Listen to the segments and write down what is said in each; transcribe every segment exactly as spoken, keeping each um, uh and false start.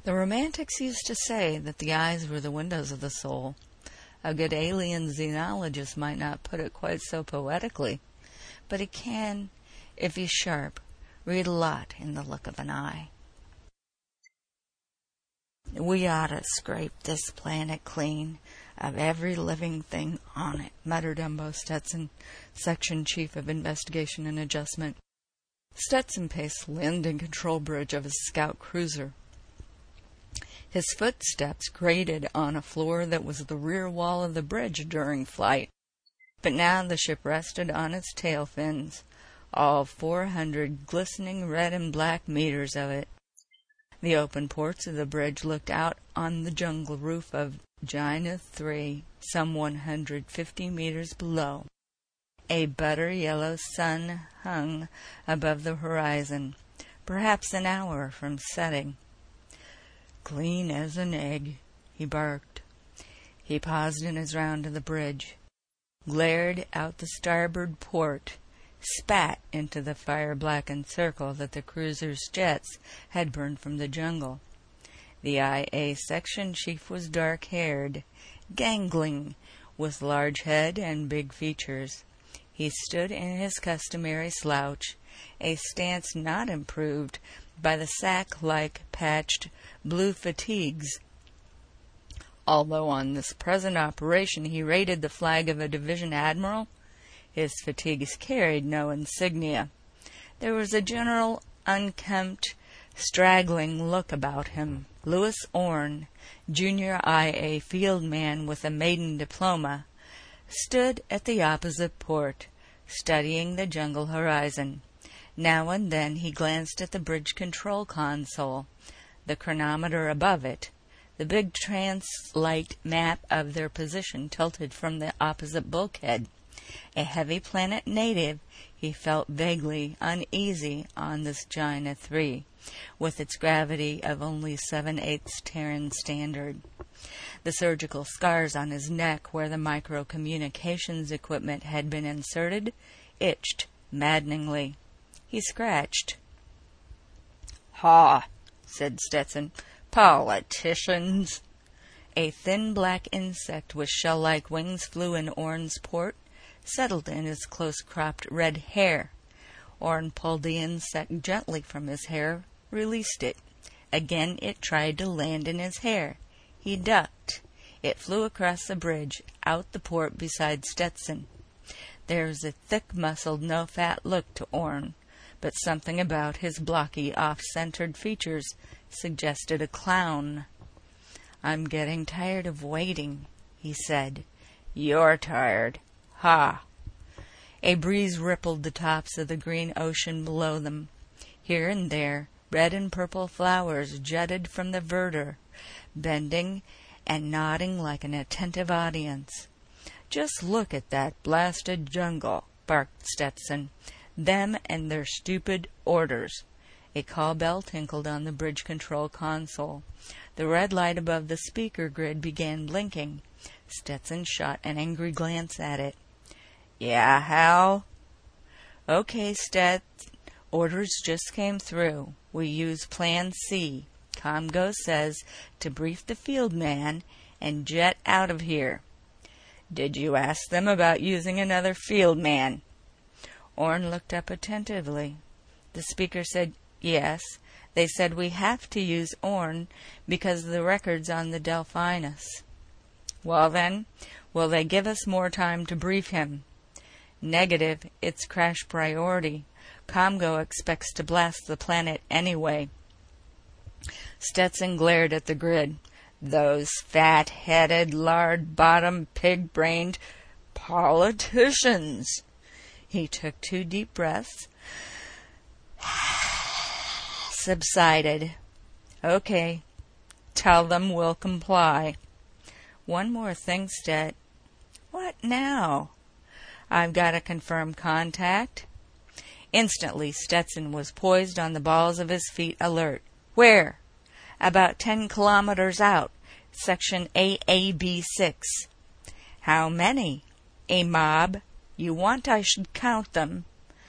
The Romantics used to say that the eyes were the windows of the soul. A good alien xenologist might not put it quite so poetically, but he can, if he's sharp, read a lot in the look of an eye. "We ought to scrape this planet clean of every living thing on it," muttered Umbo Stetson, Section Chief of Investigation and Adjustment. Stetson paced the landing control bridge of his scout cruiser. His footsteps grated on a floor that was the rear wall of the bridge during flight, but now the ship rested on its tail fins, all four hundred glistening red and black meters of it. The open ports of the bridge looked out on the jungle roof of Gienah three, some one hundred fifty meters below. A butter-yellow sun hung above the horizon, perhaps an hour from setting. "Clean as an egg," he barked. He paused in his round of the bridge, glared out the starboard port, spat into the fire-blackened circle that the cruiser's jets had burned from the jungle. The I A section chief was dark-haired, gangling, with large head and big features. He stood in his customary slouch, a stance not improved by the sack-like patched blue fatigues. Although on this present operation he rated the flag of a division admiral, his fatigues carried no insignia. There was a general unkempt, straggling look about him. Louis Orne, junior I A field man with a maiden diploma, stood at the opposite port, studying the jungle horizon. Now and then he glanced at the bridge control console, the chronometer above it, the big translite map of their position tilted from the opposite bulkhead. A heavy planet native, he felt vaguely uneasy on this Gienah three, with its gravity of only seven-eighths Terran standard. The surgical scars on his neck where the micro-communications equipment had been inserted itched maddeningly. He scratched. "Ha," said Stetson. "Politicians." A thin black insect with shell-like wings flew in Orne's port, settled in his close-cropped red hair. Orne pulled the insect gently from his hair, released it. Again it tried to land in his hair. He ducked. It flew across the bridge, out the port beside Stetson. There was a thick-muscled, no-fat look to Orne, but something about his blocky, off-centered features suggested a clown. "I'm getting tired of waiting," he said. "You're tired. Ha!" A breeze rippled the tops of the green ocean below them. Here and there, red and purple flowers jutted from the verdure, bending and nodding like an attentive audience. "Just look at that blasted jungle," barked Stetson. "Them and their stupid orders." A call bell tinkled on the bridge control console. The red light above the speaker grid began blinking. Stetson shot an angry glance at it. "Yeah, Hal?" "Okay, Stet. Orders just came through. We use Plan C. Comgo says to brief the field man and jet out of here." "Did you ask them about using another field man?" Orne looked up attentively. The speaker said, "Yes. They said we have to use Orne because of the records on the Delphinus." "Well then, will they give us more time to brief him?" "Negative. It's crash priority. Comgo expects to blast the planet anyway." Stetson glared at the grid. "Those fat-headed, lard-bottomed, pig-brained politicians." He took two deep breaths, subsided. "Okay, tell them we'll comply." "One more thing, Stet." "What now?" "I've got a confirmed contact." Instantly, Stetson was poised on the balls of his feet, alert. "Where?" "About ten kilometers out. Section A A B six. "How many?" "A mob. You want I should count them?"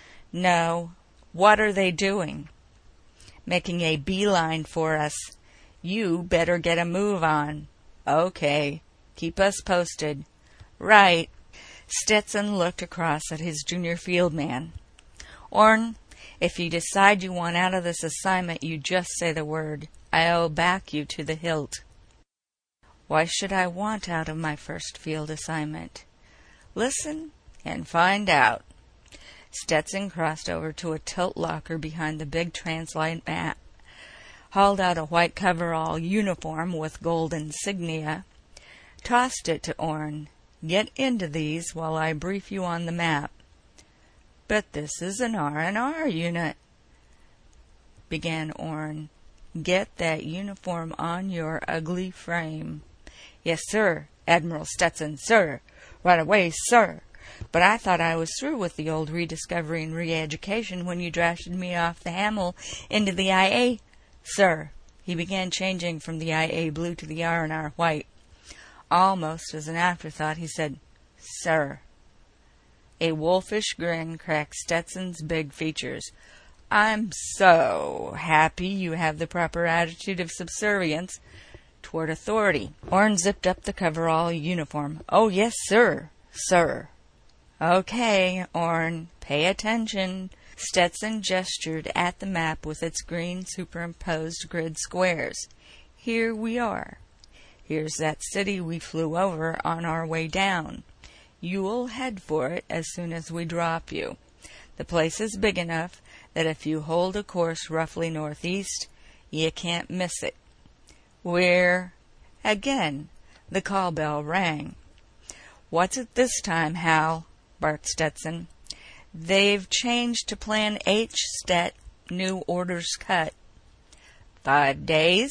"No. What are they doing?" "Making a beeline for us. You better get a move on. Okay. Keep us posted. Right. Stetson looked across at his junior field man. Orn, if you decide you want out of this assignment, you just say the word. I'll back you to the hilt. Why should I want out of my first field assignment? Listen and find out. Stetson crossed over to a tilt locker behind the big translite map, hauled out a white coverall uniform with gold insignia, tossed it to Orn. Get into these while I brief you on the map. But this is an R and R unit, began Orn. Get that uniform on your ugly frame. Yes, sir, Admiral Stetson, sir. Right away, sir. But I thought I was through with the old rediscovery and re-education when you drafted me off the Hamel into the I A, sir. He began changing from the I A blue to the R and R white. Almost as an afterthought, he said, sir. A wolfish grin cracked Stetson's big features. I'm so happy you have the proper attitude of subservience toward authority. Orn zipped up the coverall uniform. Oh, yes, sir, sir. Okay, Orn, pay attention. Stetson gestured at the map with its green superimposed grid squares. Here we are. Here's that city we flew over on our way down. You'll head for it as soon as we drop you. The place is big enough that if you hold a course roughly northeast, you can't miss it. We're... Again, the call bell rang. What's it this time, Hal? Barked Stetson. They've changed to Plan H, Stet. New orders cut. Five days?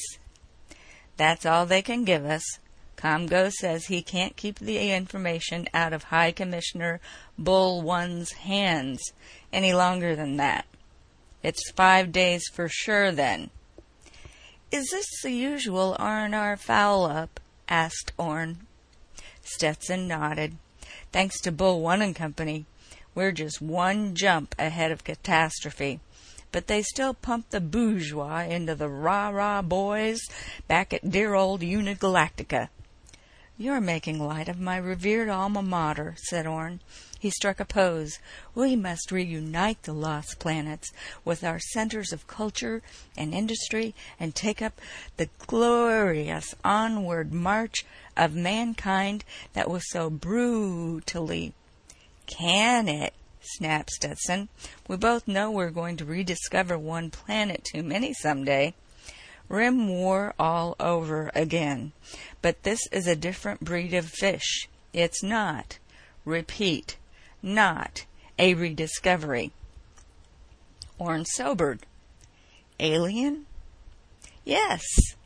That's all they can give us. Comgo says he can't keep the information out of High Commissioner Bull One's hands any longer than that. It's five days for sure, then. Is this the usual R and R foul-up? Asked Orn. Stetson nodded. Thanks to Bull One and Company, we're just one jump ahead of catastrophe. But they still pump the bourgeois into the rah-rah boys back at dear old Unigalactica. You're making light of my revered alma mater, said Orn. He struck a pose. We must reunite the lost planets with our centers of culture and industry and take up the glorious onward march of mankind that was so brutally... Can it? Snapped Stetson. We both know we're going to rediscover one planet too many someday. Rim War all over again. But this is a different breed of fish. It's not, repeat, not a rediscovery. Orn sobered. Alien? Yes.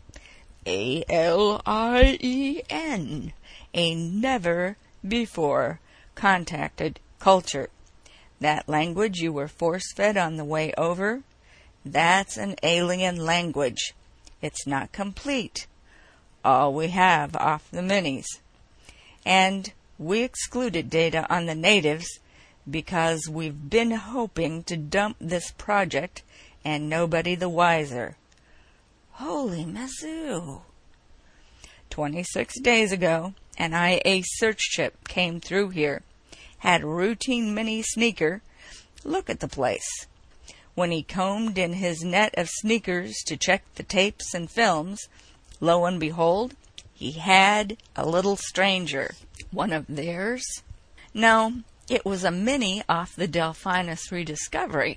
A L I E N. A never-before contacted culture. That language you were force-fed on the way over, that's an alien language. It's not complete. All we have off the minis. And we excluded data on the natives because we've been hoping to dump this project and nobody the wiser. Holy Mizzou. Twenty-six days ago, an I A search ship came through here. Had a routine mini sneaker. Look at the place. When he combed in his net of sneakers to check the tapes and films, lo and behold, he had a little stranger. One of theirs? No, it was a mini off the Delphinus rediscovery.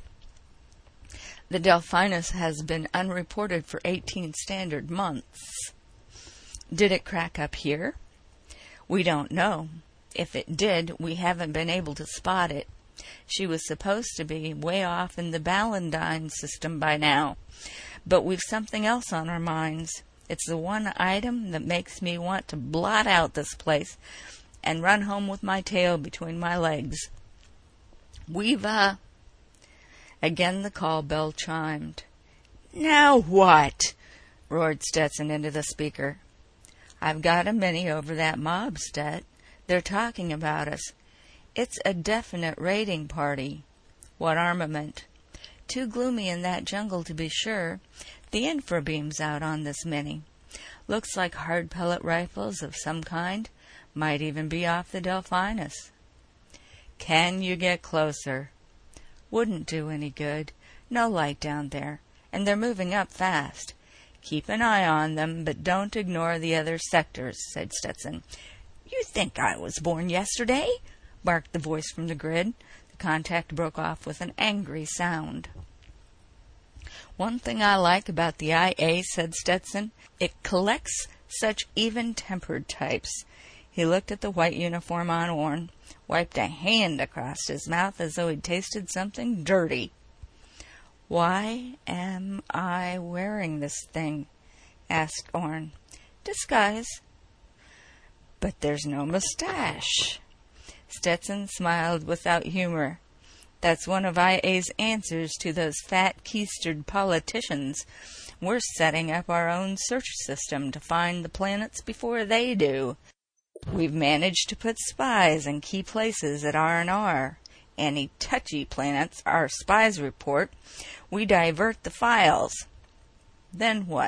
The Delphinus has been unreported for eighteen standard months. Did it crack up here? We don't know. If it did, we haven't been able to spot it. She was supposed to be way off in the Ballandine system by now. But we've something else on our minds. It's the one item that makes me want to blot out this place and run home with my tail between my legs. We've, uh... Again the call bell chimed. Now what? Roared Stetson into the speaker. I've got a mini over that mob, Stet. They're talking about us. It's a definite raiding party. What armament? Too gloomy in that jungle to be sure. the infrabeams out on this Mini. Looks like hard pellet rifles of some kind. Might even be off the Delphinus. Can you get closer? Wouldn't do any good. No light down there, and they're moving up fast. Keep an eye on them, but don't ignore the other sectors, said Stetson. You think I was born yesterday? Barked the voice from the grid. The contact broke off with an angry sound. One thing I like about the I A, said Stetson, it collects such even-tempered types. He looked at the white uniform on Orne, wiped a hand across his mouth as though he'd tasted something dirty. Why am I wearing this thing? Asked Orne. Disguise. But there's no mustache. Stetson smiled without humor. That's one of I A's answers to those fat, keistered politicians. We're setting up our own search system to find the planets before they do. We've managed to put spies in key places at R and R. Any touchy planets our spies report, we divert the files. Then what?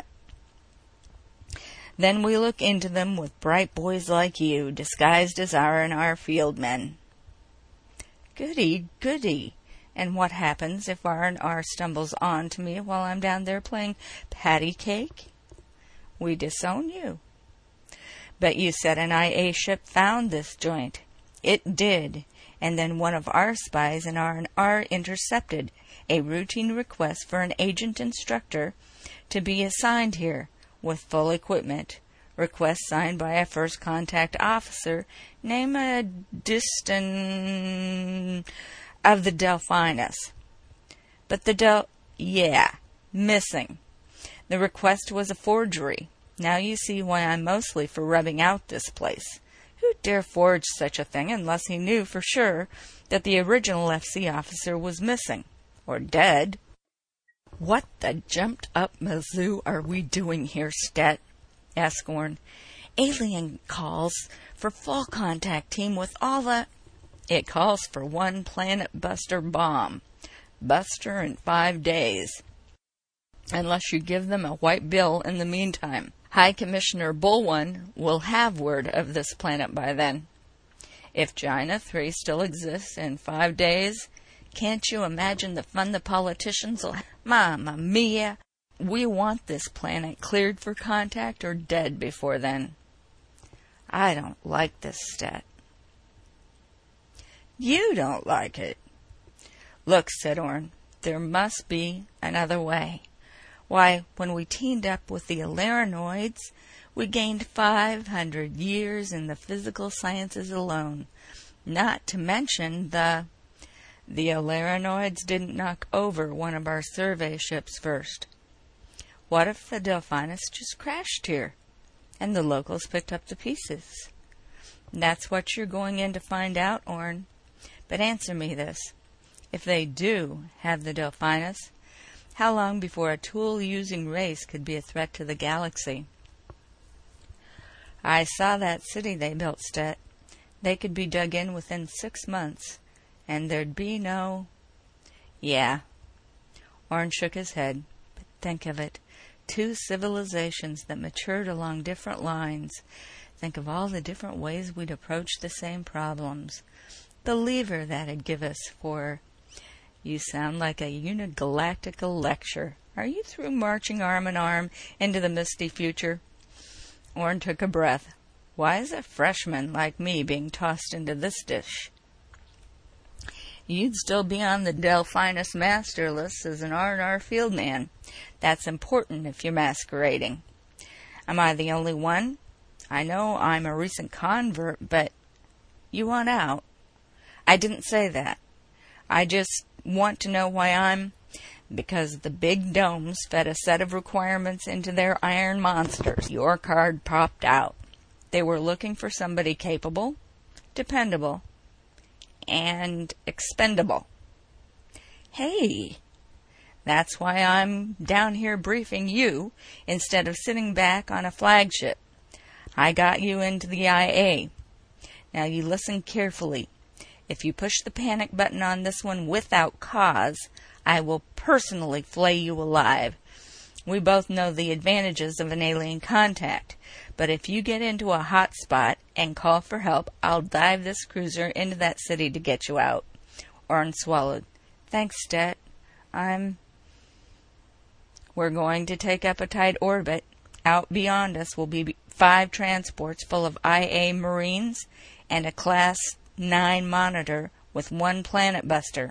Then we look into them with bright boys like you, disguised as R and R field men. Goody, goody. And what happens if R and R stumbles on to me while I'm down there playing patty cake? We disown you. But you said an I A ship found this joint. It did, and then one of our spies in R and R intercepted a routine request for an agent instructor to be assigned here with full equipment. Request signed by a first contact officer named Diston of the Delphinus. But the Del... yeah, missing. The request was a forgery. Now you see why I'm mostly for rubbing out this place. Who'd dare forge such a thing unless he knew for sure that the original F C officer was missing? Or dead? What the jumped-up Mizzou are we doing here, Stet? Asked Orne. Alien calls for full contact team with all the... It calls for one planet buster bomb. Buster in five days. Unless you give them a white bill in the meantime. High Commissioner Bulwan will have word of this planet by then. If Gina three still exists in five days, can't you imagine the fun the politicians will have? Mamma mia! We want this planet cleared for contact or dead before then. I don't like this, Stet. You don't like it. Look, said Orne, there must be another way. Why, when we teamed up with the Alerinoids, we gained five hundred years in the physical sciences alone. Not to mention the... The Alerinoids didn't knock over one of our survey ships first. What if the Delphinus just crashed here, and the locals picked up the pieces? That's what you're going in to find out, Orne. But answer me this. If they do have the Delphinus, how long before a tool-using race could be a threat to the galaxy? I saw that city they built, Stet. They could be dug in within six months, and there'd be no... Yeah. Orne shook his head. But think of it. Two civilizations that matured along different lines. Think of all the different ways we'd approach the same problems. The lever that'd give us for... You sound like a unigalactical lecture. Are you through marching arm in arm into the misty future? Orne took a breath. Why is a freshman like me being tossed into this dish? You'd still be on the Delphinus master list as an R and R field man. That's important if you're masquerading. Am I the only one? I know I'm a recent convert, but you want out. I didn't say that. I just want to know why I'm... Because the big domes fed a set of requirements into their iron monsters. Your card popped out. They were looking for somebody capable, dependable, and expendable. Hey, that's why I'm down here briefing you instead of sitting back on a flagship. I got you into the I A. Now you listen carefully. If you push the panic button on this one without cause, I will personally flay you alive. We both know the advantages of an alien contact, but if you get into a hot spot and call for help, I'll dive this cruiser into that city to get you out." Orn swallowed. "Thanks, Stet. I'm... We're going to take up a tight orbit. Out beyond us will be five transports full of I A Marines and a Class nine Monitor with one planet buster.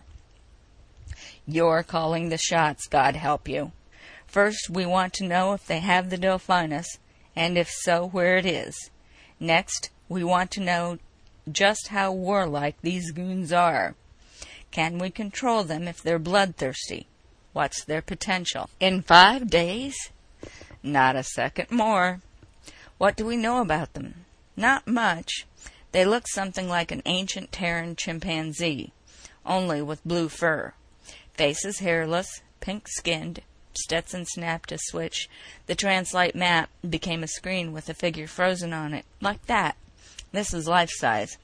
You're calling the shots, God help you. First, we want to know if they have the Delphinus, and if so, where it is. Next, we want to know just how warlike these goons are. Can we control them if they're bloodthirsty? What's their potential? In five days? Not a second more. What do we know about them? Not much. They look something like an ancient Terran chimpanzee, only with blue fur. Faces hairless, pink-skinned. Stetson snapped a switch. The translate map became a screen with a figure frozen on it. Like that. This is life-size.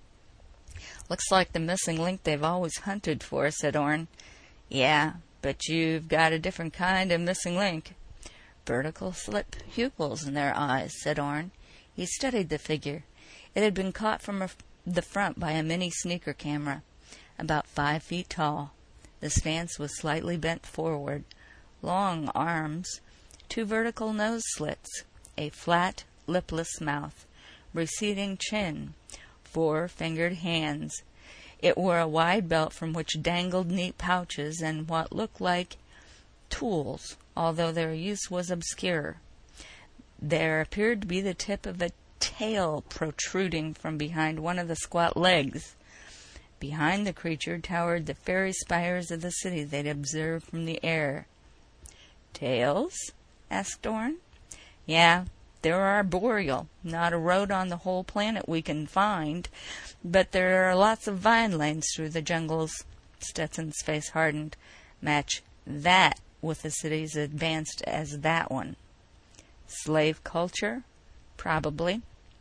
Looks like the missing link they've always hunted for, said Orn. Yeah, but you've got a different kind of missing link. Vertical slit pupils in their eyes, said Orn. He studied the figure. It had been caught from a, the front by a mini sneaker camera, about five feet tall. The stance was slightly bent forward. Long arms, two vertical nose slits, a flat, lipless mouth, receding chin, four-fingered hands. It wore a wide belt from which dangled neat pouches and what looked like tools, although their use was obscure. There appeared to be the tip of a tail protruding from behind one of the squat legs. Behind the creature towered the fairy spires of the city they'd observed from the air. Tails? Asked Orn. Yeah, they're arboreal. Not a road on the whole planet we can find, but there are lots of vine lanes through the jungles. Stetson's face hardened. Match that with the city as advanced as that one. Slave culture? Probably.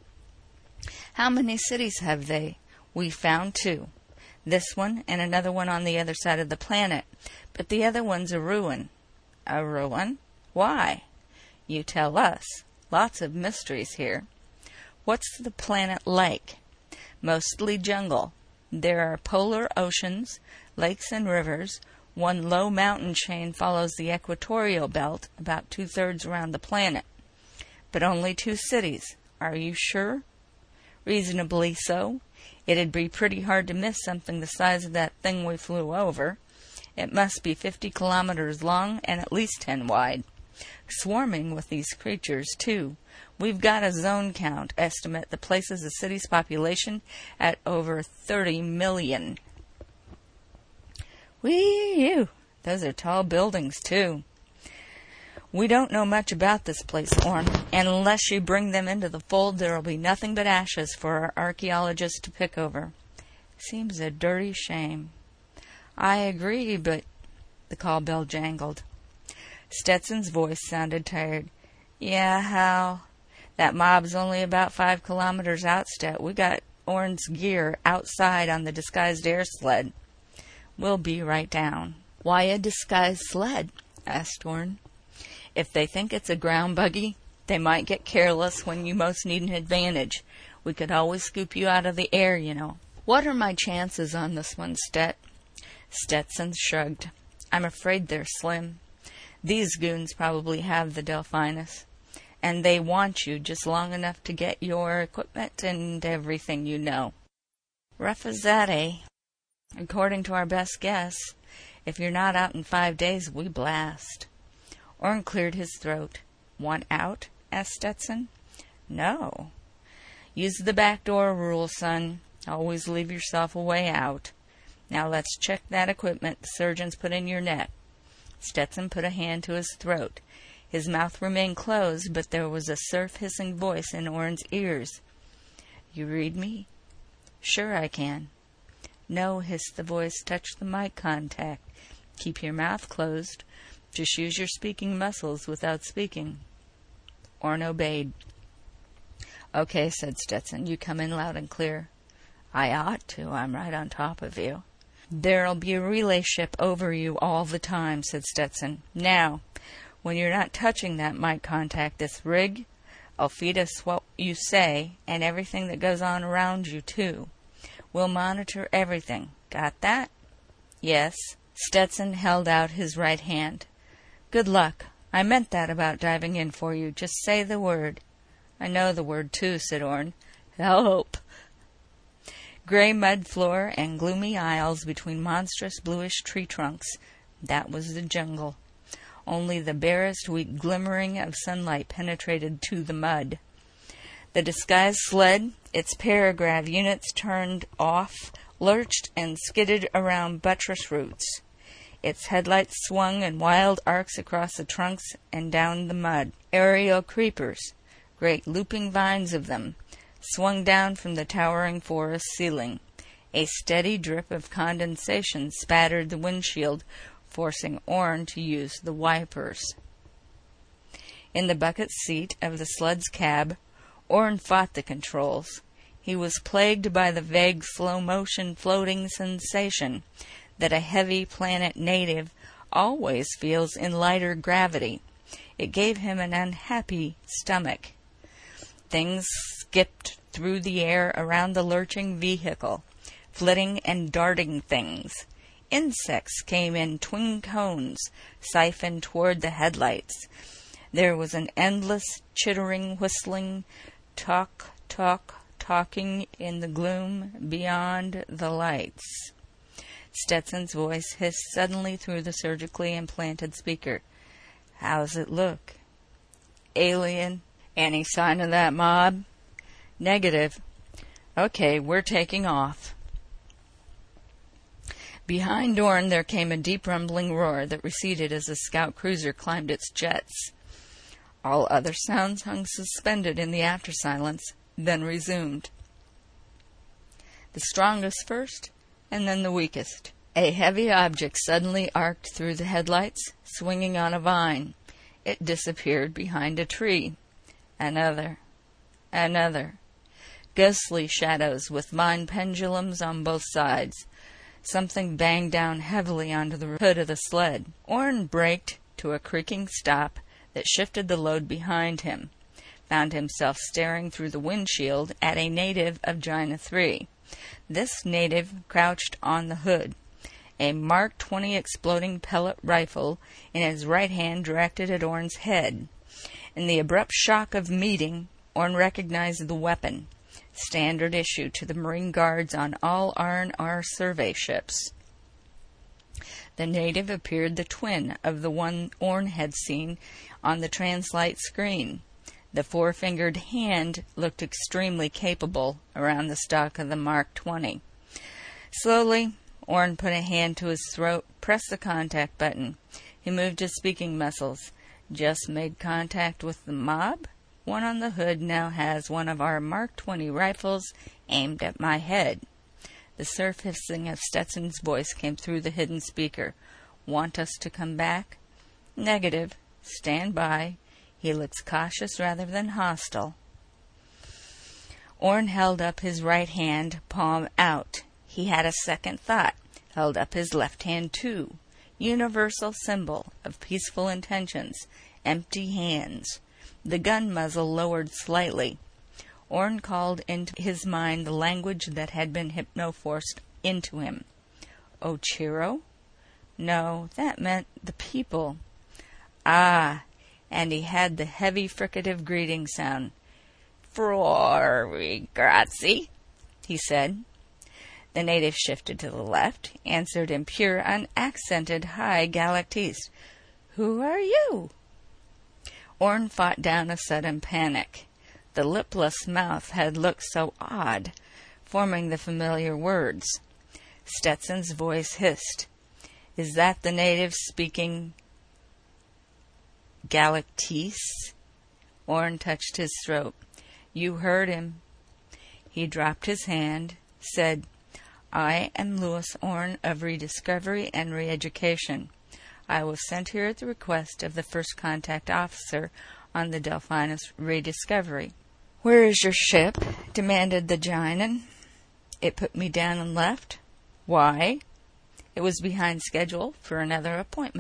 How many cities have they? We found two. This one and another one on the other side of the planet, but the other one's a ruin. A ruin? Why? You tell us. Lots of mysteries here. What's the planet like? Mostly jungle. There are polar oceans, lakes and rivers. One low mountain chain follows the equatorial belt, about two-thirds around the planet. But only two cities. Are you sure? Reasonably so. It'd be pretty hard to miss something the size of that thing we flew over. It must be fifty kilometers long and at least ten wide. Swarming with these creatures, too. We've got a zone count estimate that places the city's population at over thirty million. Whee-ew! Those are tall buildings, too. We don't know much about this place, Orn, and unless you bring them into the fold, there'll be nothing but ashes for our archaeologists to pick over. Seems a dirty shame. I agree, but... The call bell jangled. Stetson's voice sounded tired. Yeah, Hal. That mob's only about five kilometers out, Stet. We got Orn's gear outside on the disguised air sled. We'll be right down. Why a disguised sled? Asked Orn. If they think it's a ground buggy, they might get careless when you most need an advantage. We could always scoop you out of the air, you know. What are my chances on this one, Stet? Stetson shrugged. I'm afraid they're slim. These goons probably have the Delphinus, and they want you just long enough to get your equipment and everything you know. Rough as that, eh? According to our best guess, if you're not out in five days, we blast. Orn cleared his throat. Want out? Asked Stetson. No. Use the back door rule, son. Always leave yourself a way out. Now let's check that equipment the surgeons put in your neck. Stetson put a hand to his throat. His mouth remained closed, but there was a surf-hissing voice in Orn's ears. You read me? Sure I can. No, hissed the voice. Touch the mic contact. Keep your mouth closed. Just use your speaking muscles without speaking. Orn obeyed. Okay, said Stetson. You come in loud and clear. I ought to. I'm right on top of you. There'll be a relay ship over you all the time, said Stetson. Now, When you're not touching that mic contact, this rig, I'll feed us what you say and everything that goes on around you, too. We'll monitor everything. Got that? Yes. Stetson held out his right hand. Good luck. I meant that about diving in for you. Just say the word. I know the word, too, said Orne. Help. Gray mud floor and gloomy aisles between monstrous bluish tree trunks. That was the jungle. Only the barest weak glimmering of sunlight penetrated to the mud. The disguised sled, its paragrav units turned off, lurched and skidded around buttress roots. Its headlights swung in wild arcs across the trunks and down the mud. Aerial creepers, great looping vines of them, swung down from the towering forest ceiling. A steady drip of condensation spattered the windshield, forcing Orne to use the wipers. In the bucket seat of the sled's cab, Orne fought the controls. He was plagued by the vague slow-motion floating sensation that a heavy planet native always feels in lighter gravity. It gave him an unhappy stomach. Things skipped through the air around the lurching vehicle, flitting and darting things. Insects came in twin cones, siphoned toward the headlights. There was an endless chittering, whistling, talk, talk, talking in the gloom beyond the lights. Stetson's voice hissed suddenly through the surgically implanted speaker. How's it look? Alien. Any sign of that mob? Negative. Okay, we're taking off. Behind Orne there came a deep rumbling roar that receded as the scout cruiser climbed its jets. All other sounds hung suspended in the after-silence, then resumed. The strongest first, and then the weakest. A heavy object suddenly arced through the headlights, swinging on a vine. It disappeared behind a tree. Another. Another. Ghostly shadows with vine pendulums on both sides. Something banged down heavily onto the hood of the sled. Orne braked to a creaking stop that shifted the load behind him. Found himself staring through the windshield at a native of Gina three. This native crouched on the hood, a Mark twenty exploding pellet rifle in his right hand directed at Orne's head. In the abrupt shock of meeting, Orne recognized the weapon, standard issue to the Marine Guards on all R and R survey ships. The native appeared the twin of the one Orne had seen on the translite screen. The four-fingered hand looked extremely capable around the stock of the Mark twenty. Slowly, Orne put a hand to his throat, pressed the contact button. He moved his speaking muscles. Just made contact with the mob? One on the hood now has one of our Mark twenty rifles aimed at my head. The surf hissing of Stetson's voice came through the hidden speaker. Want us to come back? Negative. Stand by. He looks cautious rather than hostile. Orne held up his right hand, palm out. He had a second thought. Held up his left hand, too. Universal symbol of peaceful intentions. Empty hands. The gun muzzle lowered slightly. Orne called into his mind the language that had been hypno-forced into him. Ochiro? No, that meant the people. Ah, and he had the heavy fricative greeting sound. Fuori grazie, he said. The native shifted to the left, answered in pure, unaccented high Galactese. Who are you? Orne fought down a sudden panic. The lipless mouth had looked so odd, forming the familiar words. Stetson's voice hissed. Is that the native speaking Galactese? Orne touched his throat. You heard him. He dropped his hand, said, I am Lewis Orne of Rediscovery and Reeducation. I was sent here at the request of the first contact officer on the Delphinus Rediscovery. Where is your ship? Demanded the Ginan. It put me down and left. Why? It was behind schedule for another appointment.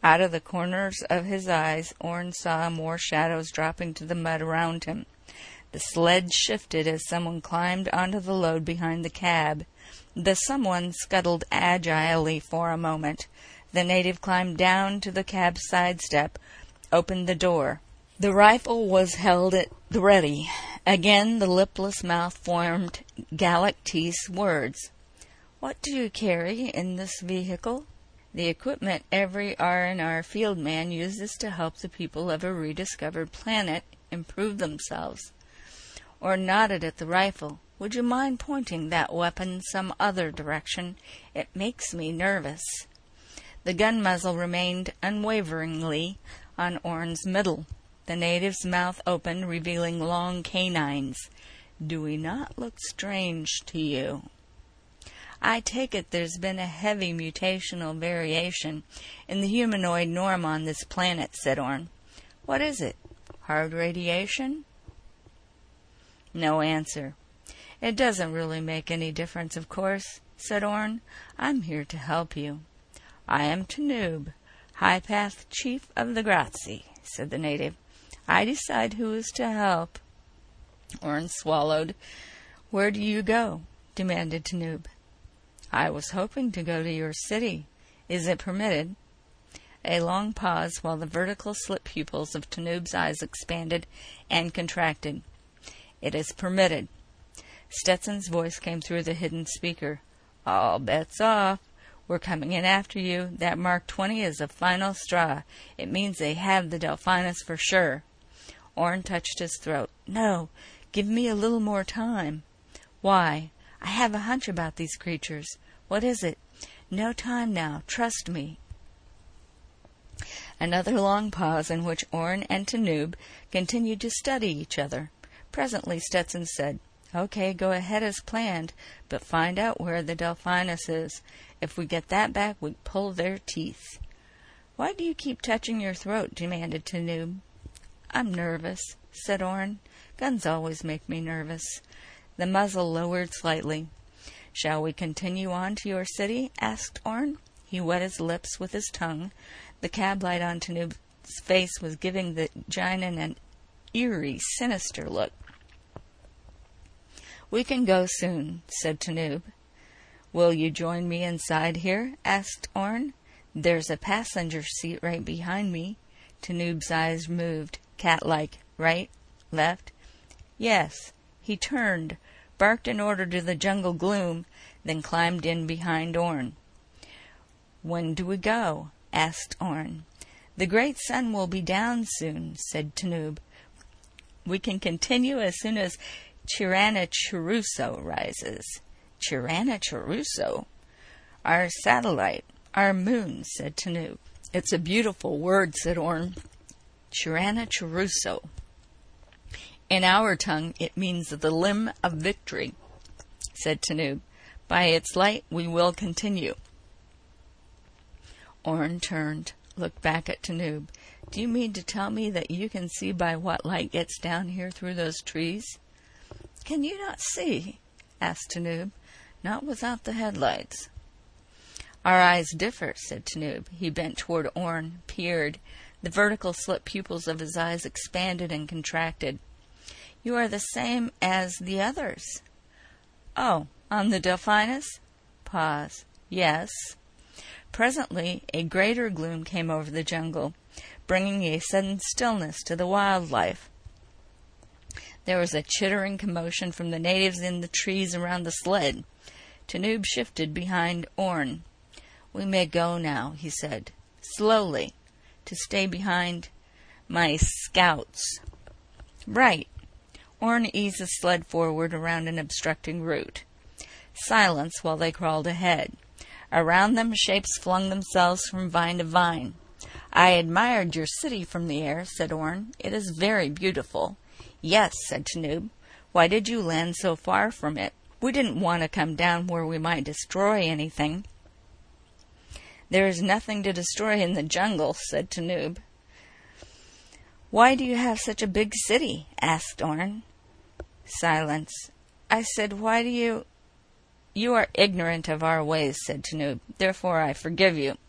Out of the corners of his eyes, Orn saw more shadows dropping to the mud around him. The sled shifted as someone climbed onto the load behind the cab. The someone scuttled agilely for a moment. The native climbed down to the cab's side step, opened the door. The rifle was held at the ready. Again the lipless mouth formed Galactese words. "What do you carry in this vehicle?" "The equipment every R and R field man uses to help the people of a rediscovered planet improve themselves." Orn nodded at the rifle. "Would you mind pointing that weapon some other direction? It makes me nervous." The gun muzzle remained unwaveringly on Orn's middle. The native's mouth opened, revealing long canines. "Do we not look strange to you?" "I take it there's been a heavy mutational variation in the humanoid norm on this planet," said Orn. "What is it? Hard radiation?" No answer. "It doesn't really make any difference, of course," said Orn. "I'm here to help you." "I am Tanub, High Path Chief of the Grazi," said the native. "I decide who is to help." Orn swallowed. "Where do you go?" demanded Tanub. "I was hoping to go to your city. Is it permitted?" A long pause while the vertical slit pupils of Tanub's eyes expanded and contracted. "It is permitted." Stetson's voice came through the hidden speaker. "All bets off. We're coming in after you. That Mark twenty is a final straw. It means they have the Delphinus for sure." Orn touched his throat. "No, give me a little more time." "Why?" "I have a hunch about these creatures." "What is it?" "No time now. Trust me." Another long pause in which Orn and Tanub continued to study each other. Presently Stetson said, "Okay, go ahead as planned, but find out where the Delphinus is. If we get that back, we pull their teeth." "Why do you keep touching your throat?" demanded Tanub. "I'm nervous," said Orn. "Guns always make me nervous." The muzzle lowered slightly. "Shall we continue on to your city?" asked Orn. He wet his lips with his tongue. The cab light on Tanub's face was giving the giant an eerie, sinister look. "We can go soon," said Tanub. "Will you join me inside here?" asked Orn. "There's a passenger seat right behind me." Tanub's eyes moved, cat-like. "Right? Left?" "Yes." He turned, barked an order to the jungle gloom, then climbed in behind Orn. "When do we go?" asked Orn. "The great sun will be down soon," said Tanub. "We can continue as soon as Chiranachuruso rises." "Chiranachuruso?" "Our satellite, our moon," said Tanub. "It's a beautiful word," said Orn. "Chiranachuruso. In our tongue, it means the limb of victory," said Tanub. "By its light, we will continue." Orn turned, looked back at Tanub. "Do you mean to tell me that you can see by what light gets down here through those trees?" "Can you not see?" asked Tanub. "Not without the headlights." "Our eyes differ," said Tanub. He bent toward Orn, peered. The vertical slit pupils of his eyes expanded and contracted. "You are the same as the others." "Oh, on the Delphinus?" Pause. "Yes." Presently a greater gloom came over the jungle, bringing a sudden stillness to the wildlife. There was a chittering commotion from the natives in the trees around the sled. Tanub shifted behind Orn. "We may go now," he said, slowly, "to stay behind my scouts." "Right." Orn eased the sled forward around an obstructing root. Silence while they crawled ahead. Around them shapes flung themselves from vine to vine. "I admired your city from the air," said Orn. "It is very beautiful." "Yes," said Tanub. "Why did you land so far from it?" "We didn't want to come down where we might destroy anything." "There is nothing to destroy in the jungle," said Tanub. "Why do you have such a big city?" asked Orn. Silence. "I said, why do you—" "You are ignorant of our ways," said Tanub. "Therefore I forgive you.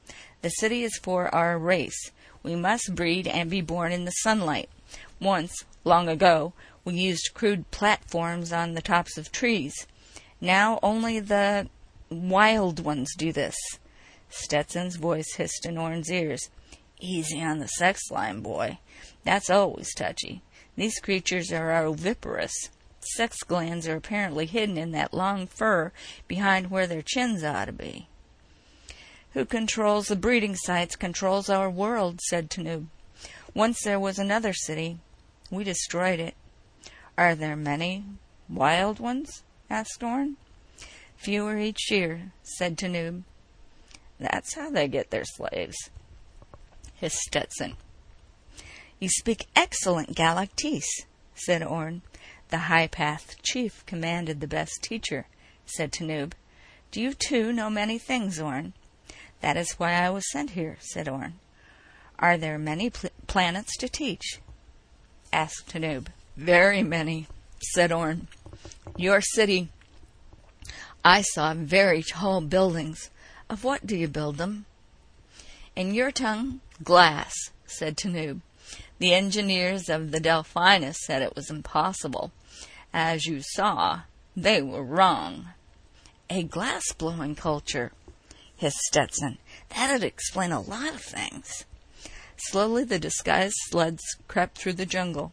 The city is for our race. We must breed and be born in the sunlight. Once, long ago, we used crude platforms on the tops of trees. Now only the wild ones do this. Stetson's voice hissed in Orrin's ears. Easy on the sex line, boy. That's always touchy. These creatures are oviparous. Sex glands are apparently hidden in that long fur behind where their chins ought to be. Who controls the breeding sites controls our world, said Tanub. Once there was another city. We destroyed it. Are there many wild ones? Asked Orrin. Fewer each year, said Tanub. That's how they get their slaves, hissed Stetson. You speak excellent Galactese, said Orrin. The High Path chief commanded the best teacher, said Tanub. Do you too know many things, Orrin? That is why I was sent here, said Orrin. Are there many pl- planets to teach? Asked Tanub. Very many, said Orrin. Your city. I saw very tall buildings. Of what do you build them? In your tongue, glass, said Tanub. The engineers of the Delphinus said it was impossible. As you saw, they were wrong. A glass-blowing culture, hissed Stetson. That'd explain a lot of things. Slowly the disguised sleds crept through the jungle.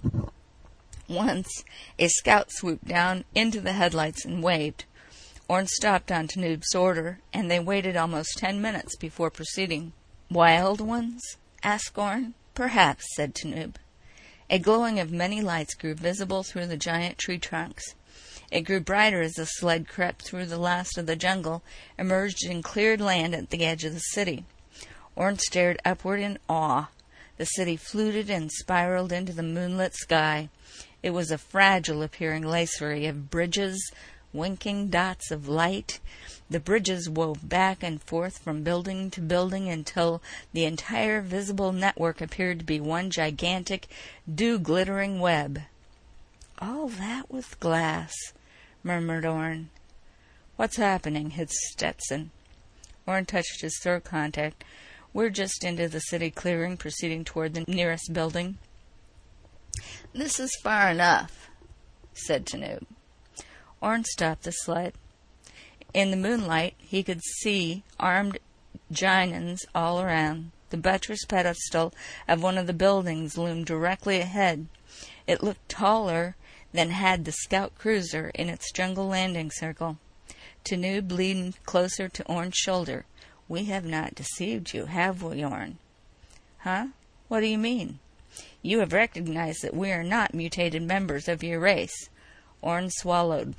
Once, a scout swooped down into the headlights and waved. Orrin stopped on Tanub's order, and they waited almost ten minutes before proceeding. Wild ones? Asked Orrin. Perhaps, said Tanub. A glowing of many lights grew visible through the giant tree trunks. It grew brighter as the sled crept through the last of the jungle, emerged in cleared land at the edge of the city. Orrin stared upward in awe. The city fluted and spiraled into the moonlit sky. It was a fragile-appearing lacery of bridges, winking dots of light. The bridges wove back and forth from building to building until the entire visible network appeared to be one gigantic, dew-glittering web. All that with glass, murmured Orrin. What's happening? Hissed Stetson. Orrin touched his throat contact. We're just into the city clearing, proceeding toward the nearest building. This is far enough, said Tanub. Orrin stopped the sled. In the moonlight, he could see armed Gienans all around. The buttress pedestal of one of the buildings loomed directly ahead. It looked taller than had the scout cruiser in its jungle landing circle. Tanub leaned closer to Orrin's shoulder. We have not deceived you, have we, Orrin? Huh? What do you mean? You have recognized that we are not mutated members of your race. Orrin swallowed.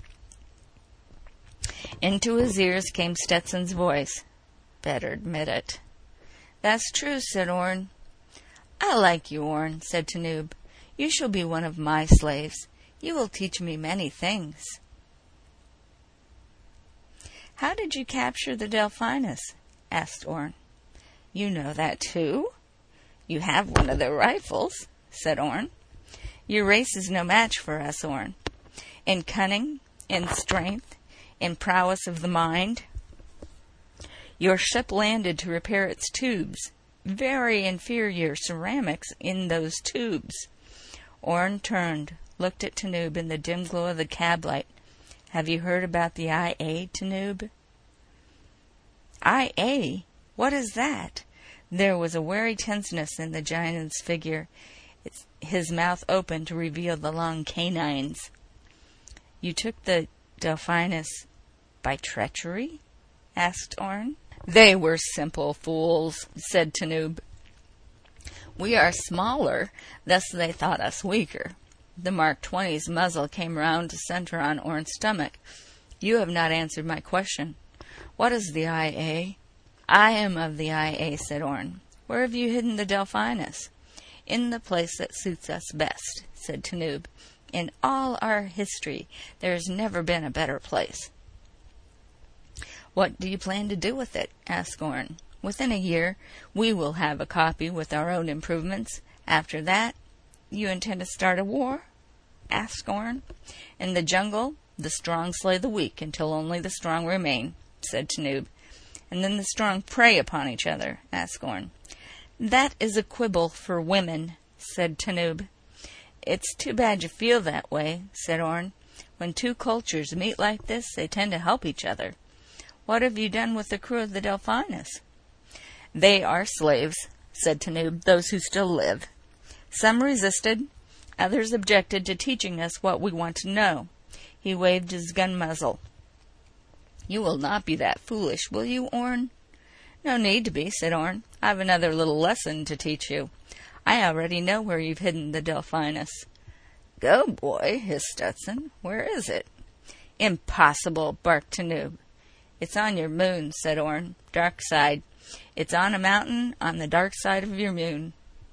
Into his ears came Stetson's voice. Better admit it. That's true, said Orrin. I like you, Orrin, said Tanub. You shall be one of my slaves. You will teach me many things. How did you capture the Delphinus? Asked Orrin. You know that, too? You have one of their rifles, said Orrin. Your race is no match for us, Orrin. In cunning, in strength, in prowess of the mind. Your ship landed to repair its tubes. Very inferior ceramics in those tubes. Orrin turned, looked at Tanub in the dim glow of the cab light. Have you heard about the I A, Tanub? I A? What is that? There was a wary tenseness in the giant's figure. It's, his mouth opened to reveal the long canines. You took the Delphinus by treachery? Asked Orrin. They were simple fools, said Tanub. We are smaller, thus they thought us weaker. The Mark twenty's muzzle came round to center on Orrin's stomach. You have not answered my question. What is the I A? I am of the I A, said Orrin. Where have you hidden the Delphinus? In the place that suits us best, said Tanub. In all our history, there has never been a better place. What do you plan to do with it? Asked Orrin. Within a year, we will have a copy with our own improvements. After that, you intend to start a war? Asked Orrin. In the jungle, the strong slay the weak until only the strong remain, said Tanub. and then the strong prey upon each other?" asked Orne. "That is a quibble for women," said Tanub. "It's too bad you feel that way," said Orne. "When two cultures meet like this, they tend to help each other. What have you done with the crew of the Delphinus?" "They are slaves," said Tanub, "those who still live. Some resisted, others objected to teaching us what we want to know." He waved his gun muzzle. "You will not be that foolish, will you, Orne?" "No need to be," said Orne. "I've another little lesson to teach you. I already know where you've hidden the Delphinus." "Go, boy," hissed Stetson. "Where is it?" "Impossible," barked Tanub. "It's on your moon," said Orne. "Dark side. It's on a mountain on the dark side of your moon."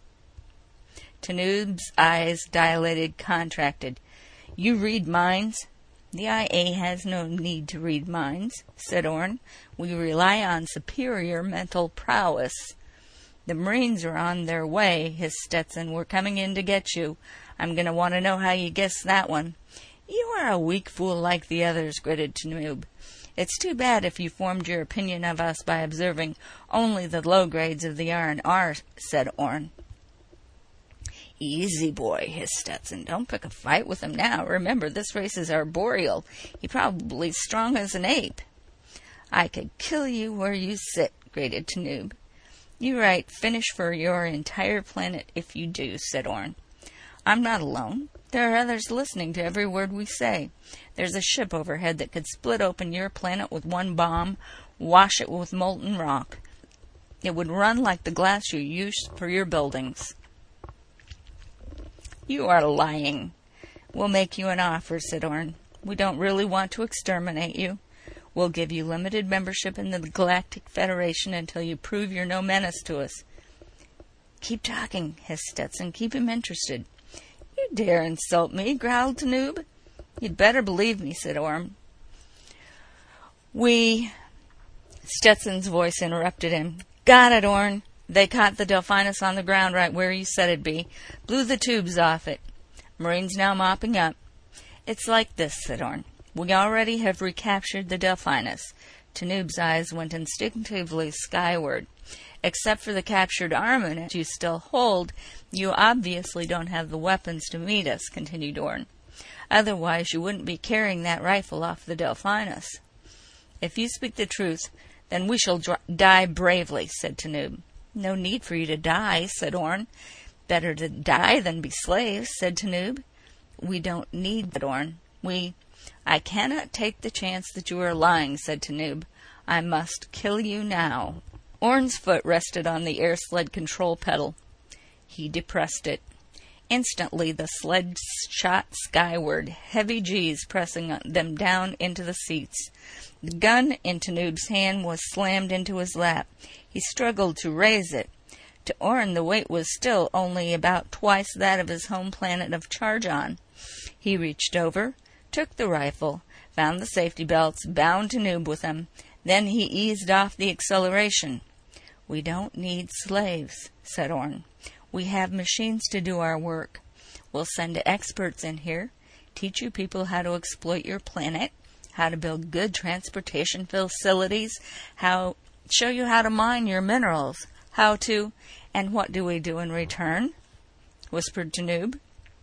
Tanub's eyes dilated, contracted. "You read minds?" "The I A has no need to read minds," said Orne. "We rely on superior mental prowess." "The Marines are on their way," hissed Stetson. "We're coming in to get you. I'm going to want to know how you guessed that one." "You are a weak fool like the others," gritted Tanub. "It's too bad if you formed your opinion of us by observing only the low grades of the R and R, said Orne. "Easy, boy," hissed Stetson. "Don't pick a fight with him now. Remember, this race is arboreal. He's probably strong as an ape." "I could kill you where you sit," grated Tanub. "You right. Finish for your entire planet if you do," said Orne. "I'm not alone. There are others listening to every word we say. There's a ship overhead that could split open your planet with one bomb, wash it with molten rock. It would run like the glass you use for your buildings." "You are lying." "We'll make you an offer," said Orne. "We don't really want to exterminate you. We'll give you limited membership in the Galactic Federation until you prove you're no menace to us." "Keep talking," hissed Stetson. "Keep him interested." "You dare insult me?" growled Tanub. "You'd better believe me," said Orne. We... Stetson's voice interrupted him. "Got it, Orne. They caught the Delphinus on the ground right where you said it'd be. Blew the tubes off it. Marines now mopping up." "It's like this," said Orne. "We already have recaptured the Delphinus." Tanub's eyes went instinctively skyward. "Except for the captured armament you still hold, you obviously don't have the weapons to meet us," continued Orne. "Otherwise you wouldn't be carrying that rifle off the Delphinus." "If you speak the truth, then we shall dr- die bravely," said Tanub. "No need for you to die," said Orne. "Better to die than be slaves," said Tanub. "We don't need that, Orne. We... I cannot take the chance that you are lying," said Tanub. "I must kill you now." Orne's foot rested on the air sled control pedal. He depressed it. Instantly the sled shot skyward, heavy G's pressing them down into the seats. The gun in Tanub's hand was slammed into his lap. He struggled to raise it. To Orne the weight was still only about twice that of his home planet of Chargon. He reached over, took the rifle, found the safety belts, bound Tanub with them. Then he eased off the acceleration. "We don't need slaves," said Orne. "We have machines to do our work. We'll send experts in here, teach you people how to exploit your planet, how to build good transportation facilities, how show you how to mine your minerals, how to..." "And what do we do in return?" whispered Tanub.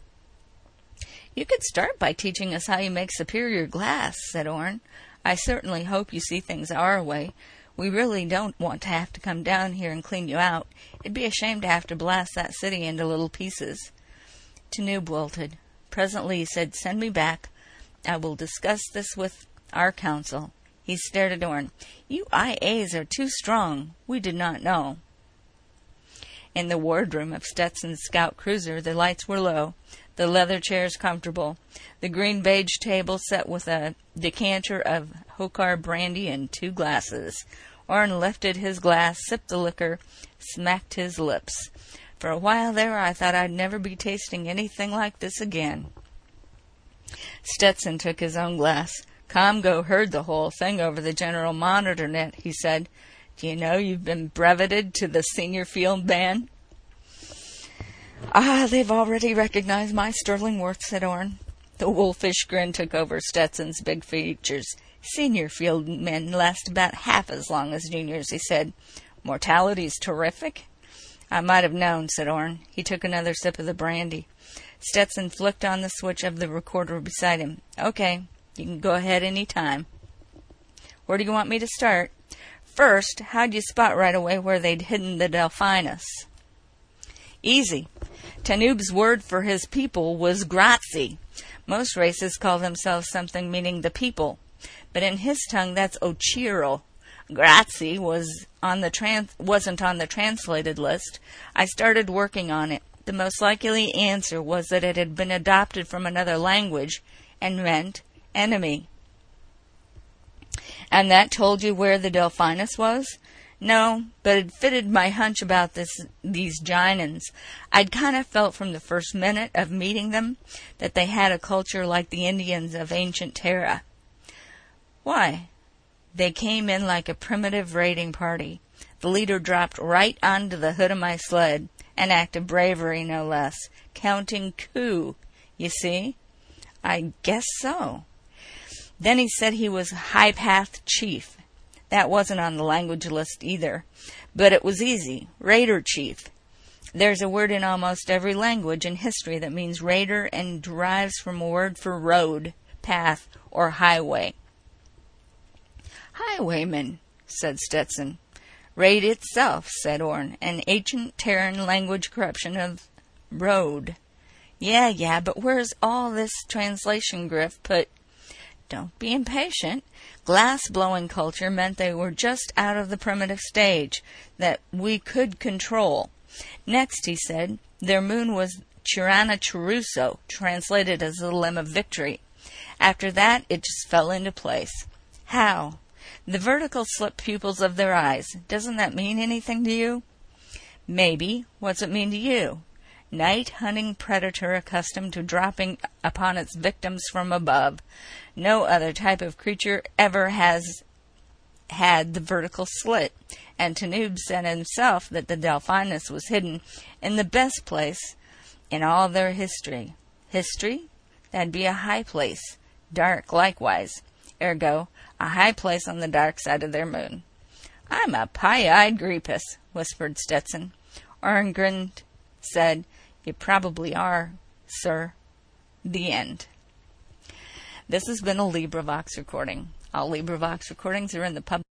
"You could start by teaching us how you make superior glass," said Orne. "I certainly hope you see things our way. We really don't want to have to come down here and clean you out. It'd be a shame to have to blast that city into little pieces." Tanub wilted. Presently he said, "Send me back. I will discuss this with our council." He stared at Orne. "You I As are too strong. We did not know." In the wardroom of Stetson's scout cruiser, the lights were low, the leather chairs comfortable, the green beige table set with a decanter of Hokar brandy and two glasses. Orne lifted his glass, sipped the liquor, smacked his lips. "For a while there, I thought I'd never be tasting anything like this again." Stetson took his own glass. "Comgo heard the whole thing over the general monitor net," he said. "Do you know you've been breveted to the senior field band?" "Ah, they've already recognized my sterling worth," said Orne. The wolfish grin took over Stetson's big features. Senior field men last about half as long as juniors, he said. Mortality's terrific. I might have known, said Orrin. He took another sip of the brandy. Stetson flicked on the switch of the recorder beside him. Okay, you can go ahead any time. Where do you want me to start? First, how'd you spot right away where they'd hidden the Delphinus? Easy. Tanub's word for his people was grazi. Most races call themselves something meaning the people, but in his tongue that's Ochiro. Grazi was on the trans- wasn't on the translated list. I started working on it. The most likely answer was that it had been adopted from another language and meant enemy. And that told you where the Delphinus was? No, but it fitted my hunch about this these Ginans. I'd kind of felt from the first minute of meeting them that they had a culture like the Indians of ancient Terra. Why? They came in like a primitive raiding party. The leader dropped right onto the hood of my sled. An act of bravery, no less. Counting coup, you see? I guess so. Then he said he was High Path Chief. That wasn't on the language list either. But it was easy. Raider Chief. There's a word in almost every language in history that means raider and derives from a word for road, path, or highway. Highwayman, said Stetson. Raid itself, said Orrin, an ancient Terran language corruption of road. Yeah, yeah, but where's all this translation griff put? Don't be impatient. Glass-blowing culture meant they were just out of the primitive stage that we could control. Next, he said, their moon was Chirana Cheruso, translated as the limb of victory. After that, it just fell into place. How? The vertical slit pupils of their eyes. Doesn't that mean anything to you? Maybe. What's it mean to you? Night hunting predator accustomed to dropping upon its victims from above. No other type of creature ever has had the vertical slit, and Tanub said himself that the Delphinus was hidden in the best place in all their history. History? That'd be a high place. Dark, likewise. Ergo, a high place on the dark side of their moon. I'm a pie-eyed Greepus, whispered Stetson. Orrin grinned, said, You probably are, sir. The end. This has been a LibriVox recording. All LibriVox recordings are in the public